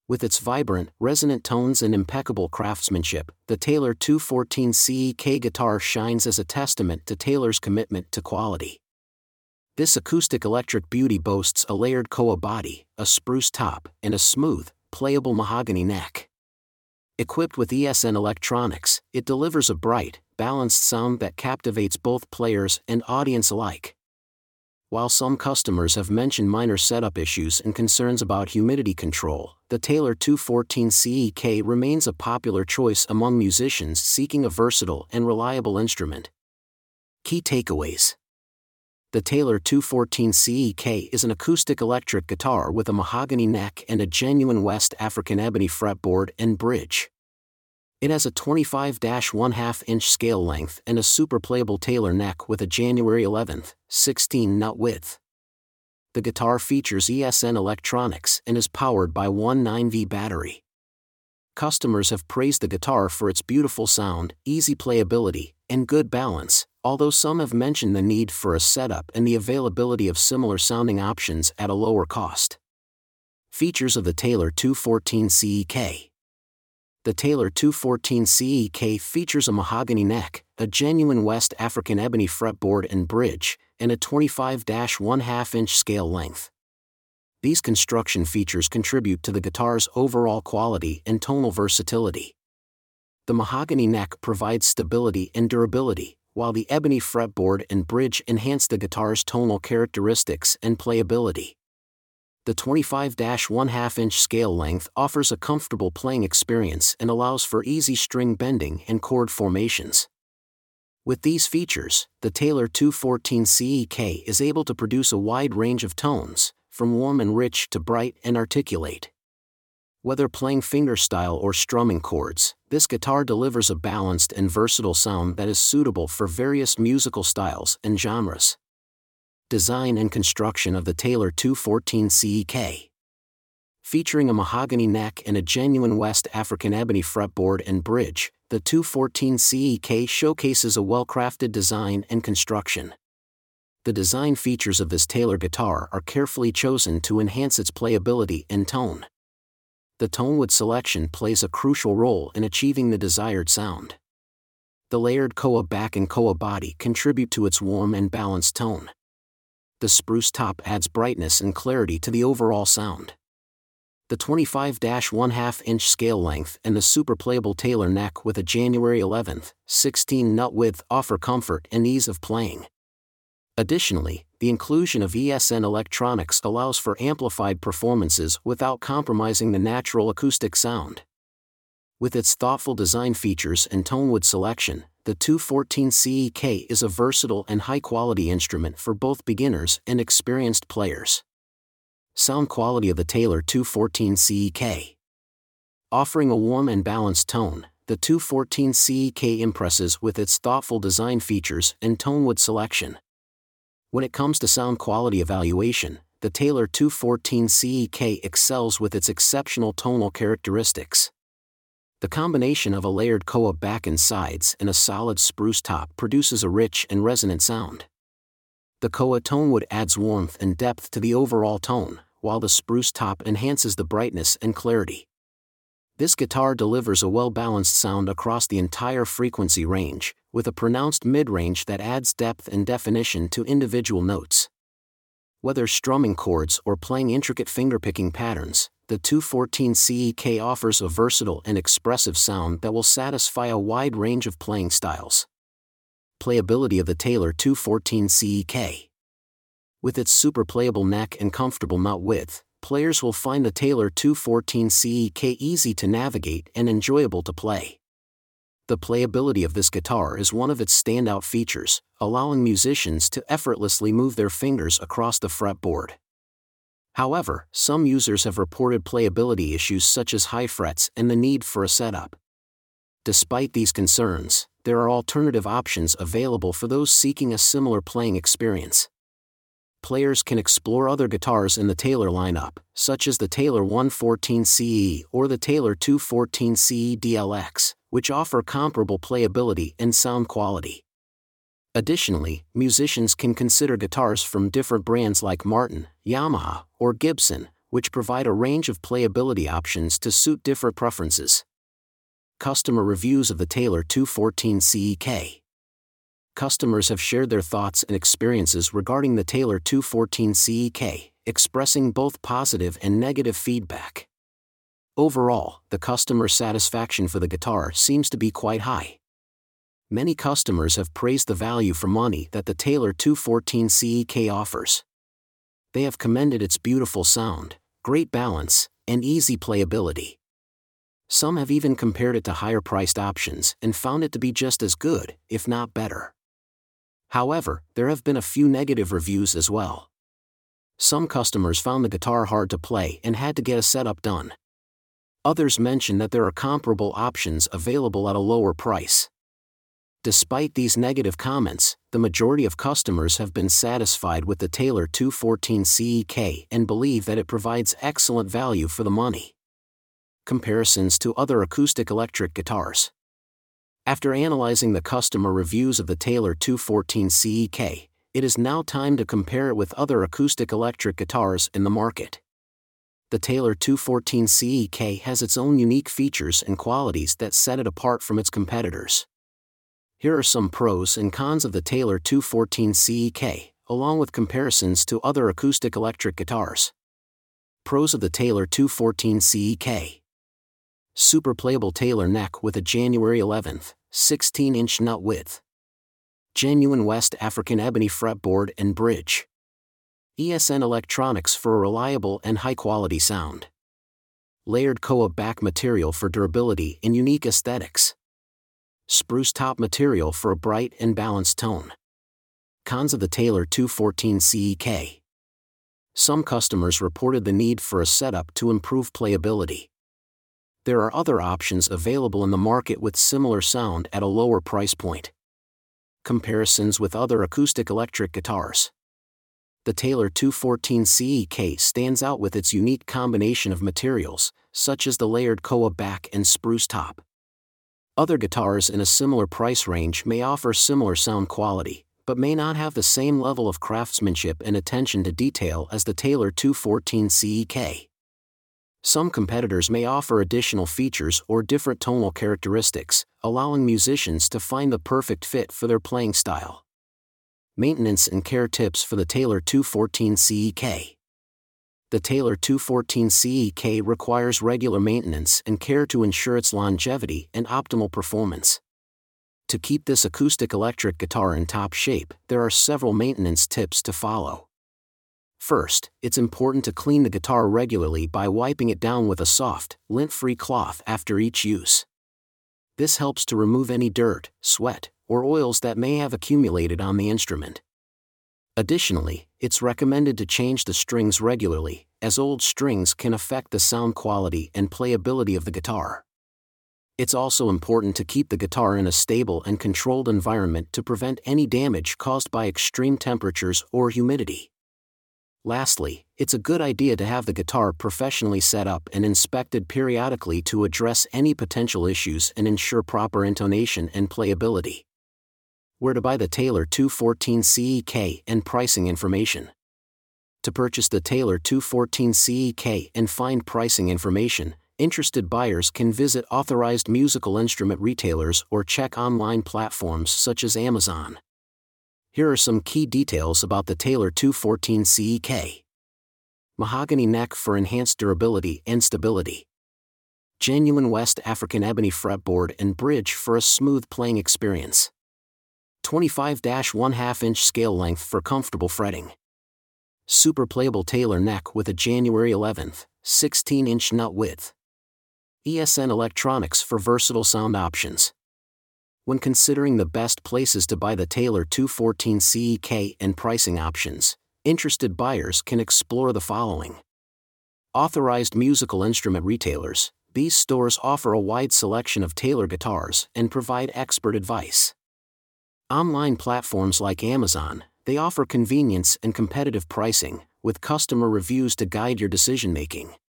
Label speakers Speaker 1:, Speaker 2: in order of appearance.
Speaker 1: With its vibrant, resonant tones and impeccable craftsmanship, the Taylor 214 CEK guitar shines as a testament to Taylor's commitment to quality. This acoustic electric beauty boasts a layered koa body, a spruce top, and a smooth, playable mahogany neck. Equipped with ESN electronics, it delivers a bright, balanced sound that captivates both players and audience alike. While some customers have mentioned minor setup issues and concerns about humidity control, the Taylor 214 CEK remains a popular choice among musicians seeking a versatile and reliable instrument. Key takeaways: the Taylor 214 CEK is an acoustic electric guitar with a mahogany neck and a genuine West African ebony fretboard and bridge. It has a 25-1/2-inch scale length and a super playable Taylor neck with a January 11th, 16-nut width. The guitar features ESN electronics and is powered by one 9V battery. Customers have praised the guitar for its beautiful sound, easy playability, and good balance, although some have mentioned the need for a setup and the availability of similar sounding options at a lower cost. Features of the Taylor 214 CEK. The Taylor 214 CEK features a mahogany neck, a genuine West African ebony fretboard and bridge, and a 25-1/2-inch scale length. These construction features contribute to the guitar's overall quality and tonal versatility. The mahogany neck provides stability and durability, while the ebony fretboard and bridge enhance the guitar's tonal characteristics and playability. The 25-1/2-inch scale length offers a comfortable playing experience and allows for easy string bending and chord formations. With these features, the Taylor 214 CEK is able to produce a wide range of tones, from warm and rich to bright and articulate. Whether playing fingerstyle or strumming chords, this guitar delivers a balanced and versatile sound that is suitable for various musical styles and genres. Design and construction of the Taylor 214 CEK. Featuring a mahogany neck and a genuine West African ebony fretboard and bridge, the 214 CEK showcases a well-crafted design and construction. The design features of this Taylor guitar are carefully chosen to enhance its playability and tone. The tonewood selection plays a crucial role in achieving the desired sound. The layered koa back and koa body contribute to its warm and balanced tone. The spruce top adds brightness and clarity to the overall sound. The 25-1/2-inch scale length and the super playable Taylor neck with a January 11th, 16-nut width offer comfort and ease of playing. Additionally, the inclusion of ESN electronics allows for amplified performances without compromising the natural acoustic sound. With its thoughtful design features and tonewood selection, the 214 CEK is a versatile and high-quality instrument for both beginners and experienced players. Sound quality of the Taylor 214 CEK. Offering a warm and balanced tone, the 214 CEK impresses with its thoughtful design features and tonewood selection. When it comes to sound quality evaluation, the Taylor 214 CEK excels with its exceptional tonal characteristics. The combination of a layered koa back and sides and a solid spruce top produces a rich and resonant sound. The koa tonewood adds warmth and depth to the overall tone, while the spruce top enhances the brightness and clarity. This guitar delivers a well-balanced sound across the entire frequency range, with a pronounced mid-range that adds depth and definition to individual notes. Whether strumming chords or playing intricate fingerpicking patterns, the 214 CEK offers a versatile and expressive sound that will satisfy a wide range of playing styles. Playability of the Taylor 214 CEK. With its super playable neck and comfortable nut width, players will find the Taylor 214 CEK easy to navigate and enjoyable to play. The playability of this guitar is one of its standout features, allowing musicians to effortlessly move their fingers across the fretboard. However, some users have reported playability issues such as high frets and the need for a setup. Despite these concerns, there are alternative options available for those seeking a similar playing experience. Players can explore other guitars in the Taylor lineup, such as the Taylor 114 CE or the Taylor 214 CE DLX, which offer comparable playability and sound quality. Additionally, musicians can consider guitars from different brands like Martin, Yamaha, or Gibson, which provide a range of playability options to suit different preferences. Customer reviews of the Taylor 214 CEK. Customers have shared their thoughts and experiences regarding the Taylor 214 CEK, expressing both positive and negative feedback. Overall, the customer satisfaction for the guitar seems to be quite high. Many customers have praised the value for money that the Taylor 214 CEK offers. They have commended its beautiful sound, great balance, and easy playability. Some have even compared it to higher-priced options and found it to be just as good, if not better. However, there have been a few negative reviews as well. Some customers found the guitar hard to play and had to get a setup done. Others mentioned that there are comparable options available at a lower price. Despite these negative comments, the majority of customers have been satisfied with the Taylor 214 CEK and believe that it provides excellent value for the money. Comparisons to other acoustic electric guitars. After analyzing the customer reviews of the Taylor 214 CEK, it is now time to compare it with other acoustic electric guitars in the market. The Taylor 214 CEK has its own unique features and qualities that set it apart from its competitors. Here are some pros and cons of the Taylor 214 CEK, along with comparisons to other acoustic electric guitars. Pros of the Taylor 214 CEK. Super playable Taylor neck with a January 11th, 16-inch nut width. Genuine West African ebony fretboard and bridge. ESN electronics for a reliable and high-quality sound. Layered koa back material for durability and unique aesthetics. Spruce top material for a bright and balanced tone. Cons of the Taylor 214 CEK. Some customers reported the need for a setup to improve playability. There are other options available in the market with similar sound at a lower price point. Comparisons with other acoustic electric guitars. The Taylor 214 CEK stands out with its unique combination of materials, such as the layered koa back and spruce top. Other guitars in a similar price range may offer similar sound quality, but may not have the same level of craftsmanship and attention to detail as the Taylor 214 CEK. Some competitors may offer additional features or different tonal characteristics, allowing musicians to find the perfect fit for their playing style. Maintenance and care tips for the Taylor 214 CEK. The Taylor 214 CEK requires regular maintenance and care to ensure its longevity and optimal performance. To keep this acoustic electric guitar in top shape, there are several maintenance tips to follow. First, it's important to clean the guitar regularly by wiping it down with a soft, lint-free cloth after each use. This helps to remove any dirt, sweat, or oils that may have accumulated on the instrument. Additionally, it's recommended to change the strings regularly, as old strings can affect the sound quality and playability of the guitar. It's also important to keep the guitar in a stable and controlled environment to prevent any damage caused by extreme temperatures or humidity. Lastly, it's a good idea to have the guitar professionally set up and inspected periodically to address any potential issues and ensure proper intonation and playability. Where to buy the Taylor 214 CEK and pricing information. To purchase the Taylor 214 CEK and find pricing information, interested buyers can visit authorized musical instrument retailers or check online platforms such as Amazon. Here are some key details about the Taylor 214 CEK. Mahogany neck for enhanced durability and stability. Genuine West African ebony fretboard and bridge for a smooth playing experience. 25-1/2-inch scale length for comfortable fretting. Super playable Taylor neck with a January 11th, 16-inch nut width. ESN electronics for versatile sound options. When considering the best places to buy the Taylor 214 CEK and pricing options, interested buyers can explore the following. Authorized musical instrument retailers. These stores offer a wide selection of Taylor guitars and provide expert advice. Online platforms like Amazon, they offer convenience and competitive pricing, with customer reviews to guide your decision-making.